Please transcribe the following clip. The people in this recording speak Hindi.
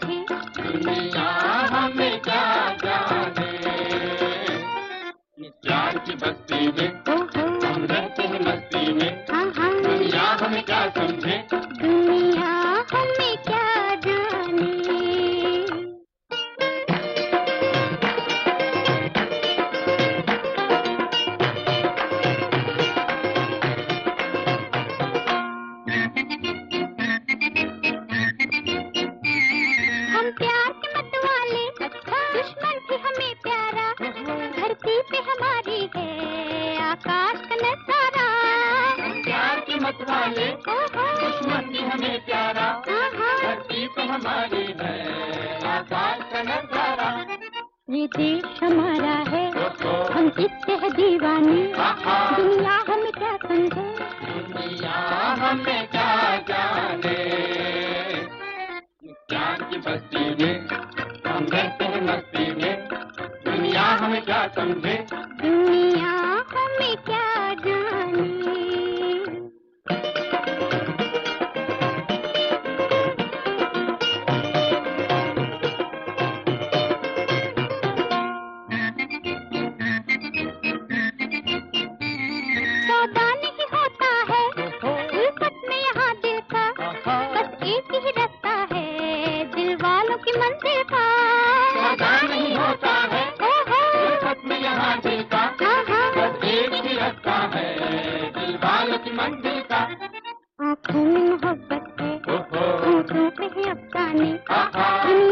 समझे, दुनिया हमें क्या जाने। इस प्यार की बस्ती में हम रहते हैं मस्ती में, हाँ हाँ, दुनिया हमें क्या समझे, दुनिया हमें क्या जाने। हम प्यार के मतवाले, दुश्मन भी हमें प्यारा, धरती पे हमारी है आकाश का नजारा। प्यार के मतवाले, दुश्मन भी हमें प्यारा, धरती पे हमारी है आकाश का नजारा। ये देश हमारा है, हम इससे है दीवाने, दुनिया हमें क्या समझे, दुनिया हमें क्या जाने। इस प्यार की बस्ती में हम रहते हैं मस्ती में, दुनिया हमें क्या समझे, दुनिया हमें क्या जाने। सौदा नहीं होता है उल्फत में यहाँ दिल का, बस एक ही रास्ता है दिल वालों की मंजिल का। सौदा नहीं होता है उल्फत में यहाँ दिल का, बस एक ही रास्ता है दिल वालों की मंजिल का। आँखों में मोहब्बत है, होठों पे है अफसाने, दुनिया